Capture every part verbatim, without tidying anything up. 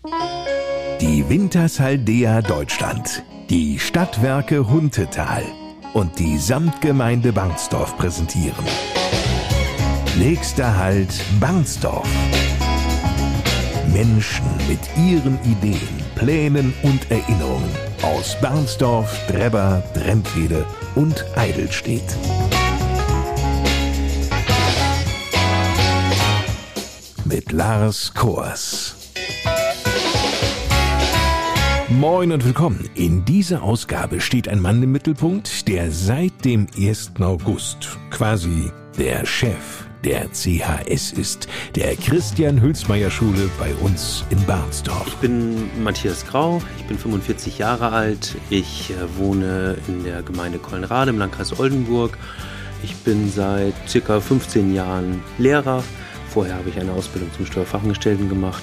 Die Wintershaldea Deutschland, die Stadtwerke Huntetal und die Samtgemeinde Barnsdorf präsentieren. Nächster Halt Barnsdorf. Menschen mit ihren Ideen, Plänen und Erinnerungen aus Barnsdorf, Drebber, Drentwede und Eidelstedt. Mit Lars Kors. Moin und willkommen. In dieser Ausgabe steht ein Mann im Mittelpunkt, der seit dem ersten August quasi der Chef der C H S ist, der Christian-Hülsmeyer-Schule bei uns in Barnsdorf. Ich bin Matthias Grau, ich bin fünfundvierzig Jahre alt, ich wohne in der Gemeinde Collenrade im Landkreis Oldenburg. Ich bin seit circa fünfzehn Jahren Lehrer, vorher habe ich eine Ausbildung zum Steuerfachangestellten gemacht.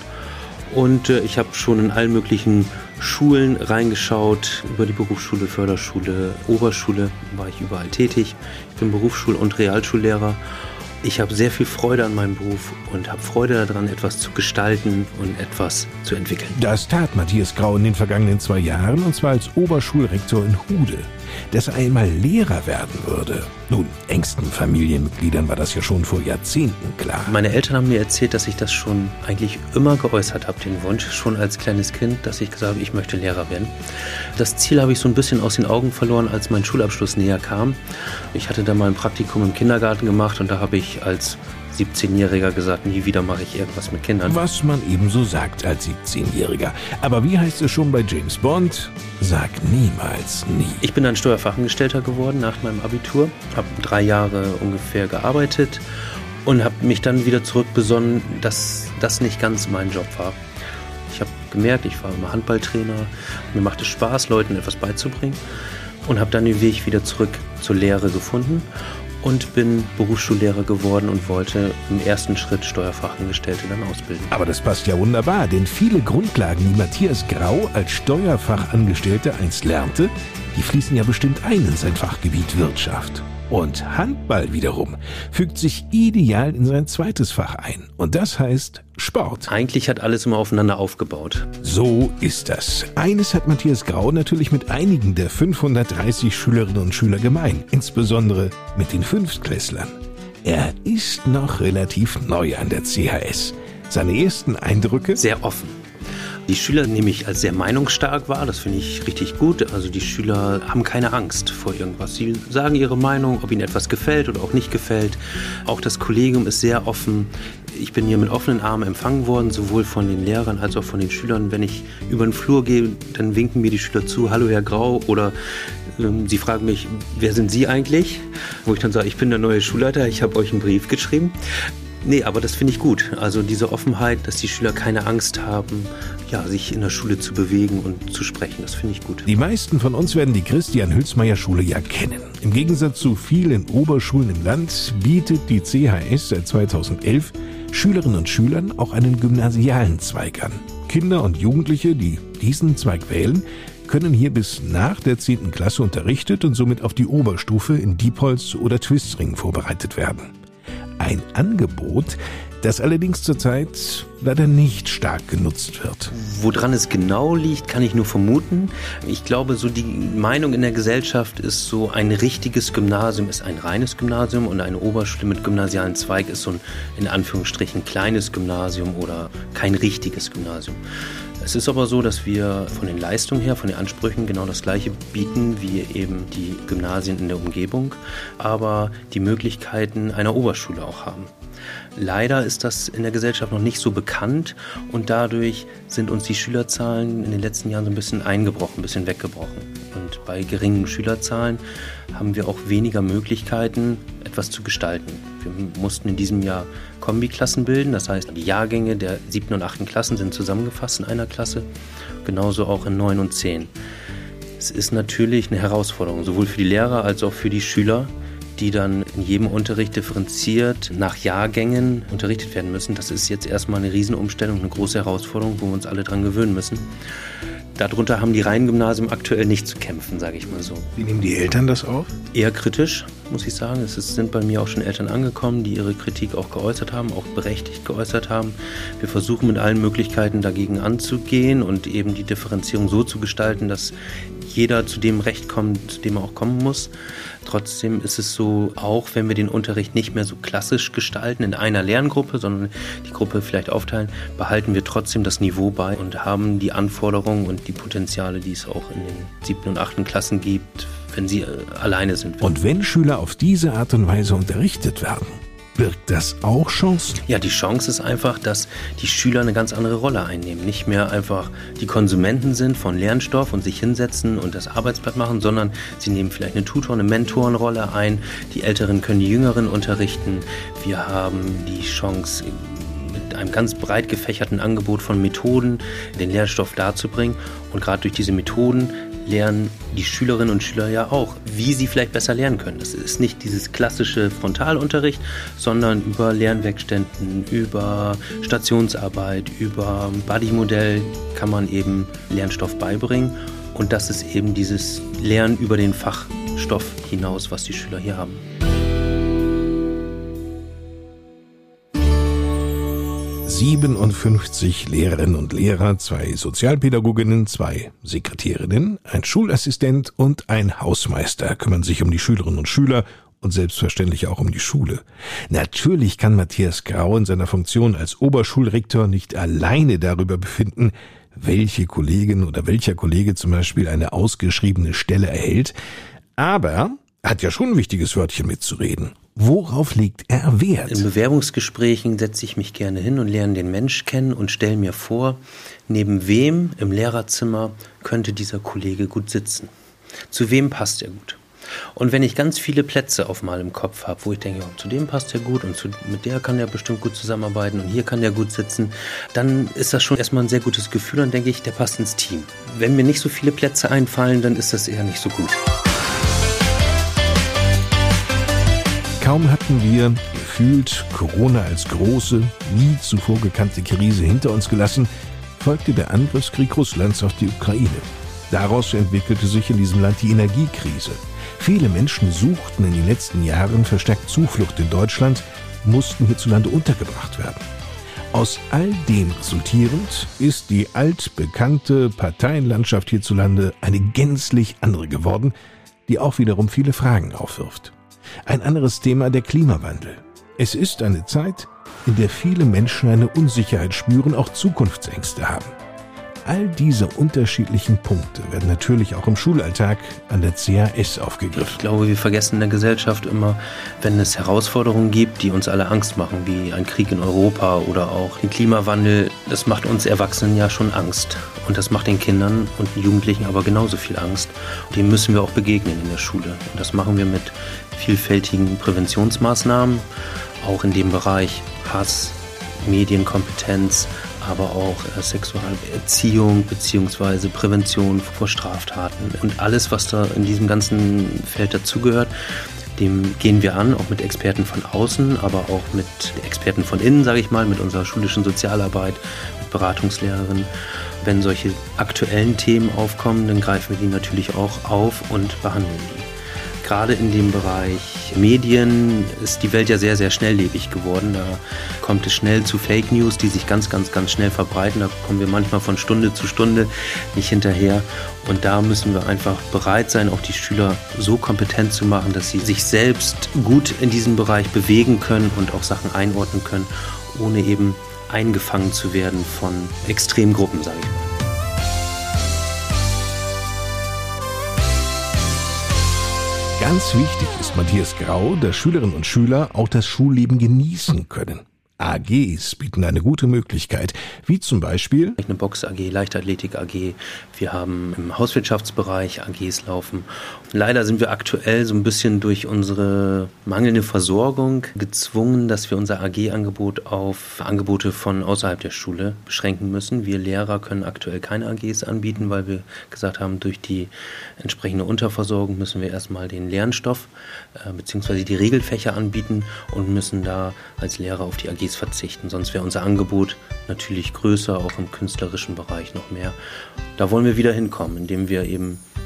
Und äh, ich habe schon in allen möglichen Schulen reingeschaut, über die Berufsschule, Förderschule, Oberschule war ich überall tätig. Ich bin Berufsschul- und Realschullehrer. Ich habe sehr viel Freude an meinem Beruf und habe Freude daran, etwas zu gestalten und etwas zu entwickeln. Das tat Matthias Grau in den vergangenen zwei Jahren, und zwar als Oberschulrektor in Hude. Dass er einmal Lehrer werden würde. Nun, engsten Familienmitgliedern war das ja schon vor Jahrzehnten klar. Meine Eltern haben mir erzählt, dass ich das schon eigentlich immer geäußert habe, den Wunsch, schon als kleines Kind, dass ich gesagt habe, ich möchte Lehrer werden. Das Ziel habe ich so ein bisschen aus den Augen verloren, als mein Schulabschluss näher kam. Ich hatte da mal ein Praktikum im Kindergarten gemacht und da habe ich als siebzehnjähriger gesagt, nie wieder mache ich irgendwas mit Kindern. Was man ebenso sagt als siebzehnjähriger. Aber wie heißt es schon bei James Bond? Sag niemals nie. Ich bin dann Steuerfachangestellter geworden nach meinem Abitur, habe drei Jahre ungefähr gearbeitet und habe mich dann wieder zurückbesonnen, dass das nicht ganz mein Job war. Ich habe gemerkt, ich war immer Handballtrainer, mir macht es Spaß, Leuten etwas beizubringen und habe dann den Weg wieder zurück zur Lehre gefunden. Und bin Berufsschullehrer geworden und wollte im ersten Schritt Steuerfachangestellte dann ausbilden. Aber das passt ja wunderbar, denn viele Grundlagen, die Matthias Grau als Steuerfachangestellter einst lernte, die fließen ja bestimmt ein in sein Fachgebiet Wirtschaft. Und Handball wiederum fügt sich ideal in sein zweites Fach ein. Und das heißt Sport. Eigentlich hat alles immer aufeinander aufgebaut. So ist das. Eines hat Matthias Grau natürlich mit einigen der fünfhundertdreißig Schülerinnen und Schüler gemein. Insbesondere mit den Fünftklässlern. Er ist noch relativ neu an der C H S. Seine ersten Eindrücke? Sehr offen. Die Schüler nehme ich als sehr meinungsstark wahr, das finde ich richtig gut. Also die Schüler haben keine Angst vor irgendwas. Sie sagen ihre Meinung, ob ihnen etwas gefällt oder auch nicht gefällt. Auch das Kollegium ist sehr offen. Ich bin hier mit offenen Armen empfangen worden, sowohl von den Lehrern als auch von den Schülern. Wenn ich über den Flur gehe, dann winken mir die Schüler zu, hallo Herr Grau, oder ähm, sie fragen mich, wer sind Sie eigentlich? Wo ich dann sage, ich bin der neue Schulleiter, ich habe euch einen Brief geschrieben. Nee, aber das finde ich gut. Also diese Offenheit, dass die Schüler keine Angst haben, ja, sich in der Schule zu bewegen und zu sprechen, das finde ich gut. Die meisten von uns werden die Christian-Hülsmeyer-Schule ja kennen. Im Gegensatz zu vielen Oberschulen im Land bietet die C H S seit zweitausendelf Schülerinnen und Schülern auch einen gymnasialen Zweig an. Kinder und Jugendliche, die diesen Zweig wählen, können hier bis nach der zehnten Klasse unterrichtet und somit auf die Oberstufe in Diepholz oder Twistring vorbereitet werden. Ein Angebot, das allerdings zurzeit leider nicht stark genutzt wird. Woran es genau liegt, kann ich nur vermuten. Ich glaube, so die Meinung in der Gesellschaft ist so, ein richtiges Gymnasium ist ein reines Gymnasium und eine Oberschule mit gymnasialen Zweig ist so ein, in Anführungsstrichen, kleines Gymnasium oder kein richtiges Gymnasium. Es ist aber so, dass wir von den Leistungen her, von den Ansprüchen genau das Gleiche bieten wie eben die Gymnasien in der Umgebung, aber die Möglichkeiten einer Oberschule auch haben. Leider ist das in der Gesellschaft noch nicht so bekannt und dadurch sind uns die Schülerzahlen in den letzten Jahren so ein bisschen eingebrochen, ein bisschen weggebrochen. Und bei geringen Schülerzahlen haben wir auch weniger Möglichkeiten, etwas zu gestalten. Wir mussten in diesem Jahr Kombiklassen bilden, das heißt, die Jahrgänge der siebten und achten Klassen sind zusammengefasst in einer Klasse, genauso auch in neun und zehn. Es ist natürlich eine Herausforderung, sowohl für die Lehrer als auch für die Schüler, die dann in jedem Unterricht differenziert nach Jahrgängen unterrichtet werden müssen. Das ist jetzt erstmal eine Riesenumstellung, eine große Herausforderung, wo wir uns alle dran gewöhnen müssen. Darunter haben die reinen Gymnasien aktuell nicht zu kämpfen, sage ich mal so. Wie nehmen die Eltern das auf? Eher kritisch. muss ich sagen. Es ist, sind bei mir auch schon Eltern angekommen, die ihre Kritik auch geäußert haben, auch berechtigt geäußert haben. Wir versuchen mit allen Möglichkeiten dagegen anzugehen und eben die Differenzierung so zu gestalten, dass jeder zu dem Recht kommt, zu dem er auch kommen muss. Trotzdem ist es so, auch wenn wir den Unterricht nicht mehr so klassisch gestalten in einer Lerngruppe, sondern die Gruppe vielleicht aufteilen, behalten wir trotzdem das Niveau bei und haben die Anforderungen und die Potenziale, die es auch in den siebten und achten Klassen gibt, wenn sie alleine sind. Und wenn Schüler auf diese Art und Weise unterrichtet werden, birgt das auch Chancen? Ja, die Chance ist einfach, dass die Schüler eine ganz andere Rolle einnehmen. Nicht mehr einfach die Konsumenten sind von Lernstoff und sich hinsetzen und das Arbeitsblatt machen, sondern sie nehmen vielleicht eine Tutor-, eine Mentorenrolle ein. Die Älteren können die Jüngeren unterrichten. Wir haben die Chance, mit einem ganz breit gefächerten Angebot von Methoden den Lehrstoff darzubringen. Und gerade durch diese Methoden lernen die Schülerinnen und Schüler ja auch, wie sie vielleicht besser lernen können. Das ist nicht dieses klassische Frontalunterricht, sondern über Lernwerkstätten, über Stationsarbeit, über Buddy-Modell kann man eben Lernstoff beibringen. Und das ist eben dieses Lernen über den Fachstoff hinaus, was die Schüler hier haben. siebenundfünfzig Lehrerinnen und Lehrer, zwei Sozialpädagoginnen, zwei Sekretärinnen, ein Schulassistent und ein Hausmeister kümmern sich um die Schülerinnen und Schüler und selbstverständlich auch um die Schule. Natürlich kann Matthias Grau in seiner Funktion als Oberschulrektor nicht alleine darüber befinden, welche Kollegin oder welcher Kollege zum Beispiel eine ausgeschriebene Stelle erhält, aber er hat ja schon ein wichtiges Wörtchen mitzureden. Worauf legt er Wert? In Bewerbungsgesprächen setze ich mich gerne hin und lerne den Mensch kennen und stelle mir vor, neben wem im Lehrerzimmer könnte dieser Kollege gut sitzen. Zu wem passt er gut? Und wenn ich ganz viele Plätze auf mal im Kopf habe, wo ich denke, ja, zu dem passt er gut und zu, mit der kann er bestimmt gut zusammenarbeiten und hier kann er gut sitzen, dann ist das schon erstmal ein sehr gutes Gefühl, dann denke ich, der passt ins Team. Wenn mir nicht so viele Plätze einfallen, dann ist das eher nicht so gut. Kaum hatten wir gefühlt Corona als große, nie zuvor gekannte Krise hinter uns gelassen, folgte der Angriffskrieg Russlands auf die Ukraine. Daraus entwickelte sich in diesem Land die Energiekrise. Viele Menschen suchten in den letzten Jahren verstärkt Zuflucht in Deutschland, mussten hierzulande untergebracht werden. Aus all dem resultierend ist die altbekannte Parteienlandschaft hierzulande eine gänzlich andere geworden, die auch wiederum viele Fragen aufwirft. Ein anderes Thema, der Klimawandel. Es ist eine Zeit, in der viele Menschen eine Unsicherheit spüren, auch Zukunftsängste haben. All diese unterschiedlichen Punkte werden natürlich auch im Schulalltag an der C H S aufgegriffen. Ich glaube, wir vergessen in der Gesellschaft immer, wenn es Herausforderungen gibt, die uns alle Angst machen, wie ein Krieg in Europa oder auch den Klimawandel, das macht uns Erwachsenen ja schon Angst. Und das macht den Kindern und den Jugendlichen aber genauso viel Angst. Und dem müssen wir auch begegnen in der Schule. Und das machen wir mit vielfältigen Präventionsmaßnahmen, auch in dem Bereich Hass, Medienkompetenz, aber auch äh, Sexualerziehung bzw. Prävention vor Straftaten und alles, was da in diesem ganzen Feld dazugehört, dem gehen wir an, auch mit Experten von außen, aber auch mit Experten von innen, sage ich mal, mit unserer schulischen Sozialarbeit, mit Beratungslehrerinnen. Wenn solche aktuellen Themen aufkommen, dann greifen wir die natürlich auch auf und behandeln die. Gerade in dem Bereich Medien ist die Welt ja sehr, sehr schnelllebig geworden. Da kommt es schnell zu Fake News, die sich ganz, ganz, ganz schnell verbreiten. Da kommen wir manchmal von Stunde zu Stunde nicht hinterher. Und da müssen wir einfach bereit sein, auch die Schüler so kompetent zu machen, dass sie sich selbst gut in diesem Bereich bewegen können und auch Sachen einordnen können, ohne eben eingefangen zu werden von Extremgruppen, sage ich mal. Ganz wichtig ist Matthias Grau, dass Schülerinnen und Schüler auch das Schulleben genießen können. A Gs bieten eine gute Möglichkeit, wie zum Beispiel eine Box-A G, Leichtathletik-A G. Wir haben im Hauswirtschaftsbereich A Gs laufen. Leider sind wir aktuell so ein bisschen durch unsere mangelnde Versorgung gezwungen, dass wir unser A G-Angebot auf Angebote von außerhalb der Schule beschränken müssen. Wir Lehrer können aktuell keine A Gs anbieten, weil wir gesagt haben, durch die entsprechende Unterversorgung müssen wir erstmal den Lernstoff äh, bzw. die Regelfächer anbieten und müssen da als Lehrer auf die A Gs verzichten. Sonst wäre unser Angebot natürlich größer, auch im künstlerischen Bereich noch mehr. Da wollen wir wieder hinkommen, indem wir eben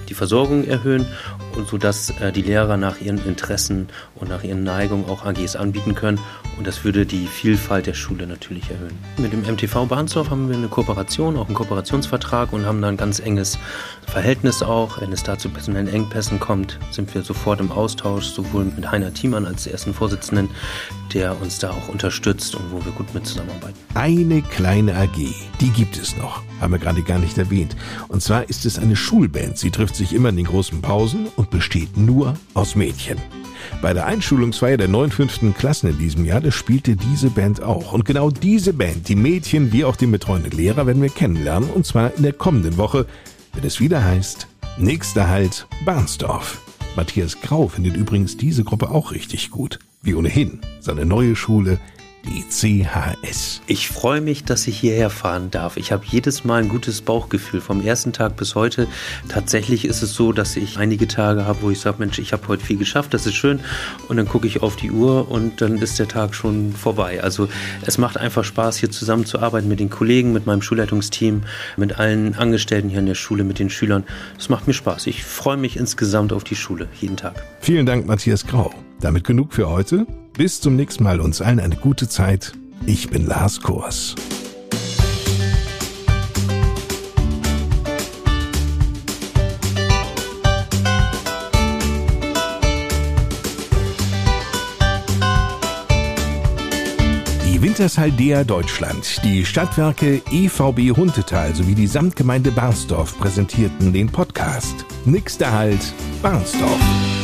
die Versorgung erhöhen und sodass äh, die Lehrer nach ihren Interessen und nach ihren Neigungen auch A Gs anbieten können. Und das würde die Vielfalt der Schule natürlich erhöhen. Mit dem M T V Bahnsdorf haben wir eine Kooperation, auch einen Kooperationsvertrag und haben da ein ganz enges Verhältnis auch. Wenn es da zu personellen Engpässen kommt, sind wir sofort im Austausch, sowohl mit Heiner Thiemann als ersten Vorsitzenden, der uns da auch unterstützt und wo wir gut mit zusammenarbeiten. Eine kleine A G, die gibt es noch, haben wir gerade gar nicht erwähnt. Und zwar ist es eine Schulband. Sie trifft sich immer in den großen Pausen und besteht nur aus Mädchen. Bei der Einschulungsfeier der neuen fünften Klassen in diesem Jahr, da spielte diese Band auch. Und genau diese Band, die Mädchen wie auch den betreuenden Lehrer, werden wir kennenlernen. Und zwar in der kommenden Woche, wenn es wieder heißt, nächster Halt Bahnsdorf. Matthias Grau findet übrigens diese Gruppe auch richtig gut. Wie ohnehin seine neue Schule, die C H S. Ich freue mich, dass ich hierher fahren darf. Ich habe jedes Mal ein gutes Bauchgefühl, vom ersten Tag bis heute. Tatsächlich ist es so, dass ich einige Tage habe, wo ich sage, Mensch, ich habe heute viel geschafft, das ist schön. Und dann gucke ich auf die Uhr und dann ist der Tag schon vorbei. Also es macht einfach Spaß, hier zusammenzuarbeiten mit den Kollegen, mit meinem Schulleitungsteam, mit allen Angestellten hier in der Schule, mit den Schülern. Das macht mir Spaß. Ich freue mich insgesamt auf die Schule, jeden Tag. Vielen Dank, Matthias Grau. Damit genug für heute. Bis zum nächsten Mal. Uns allen eine gute Zeit. Ich bin Lars Kors. Die Wintershaldea Deutschland, die Stadtwerke E V B Huntetal sowie die Samtgemeinde Bahnsdorf präsentierten den Podcast Nächster Halt Bahnsdorf.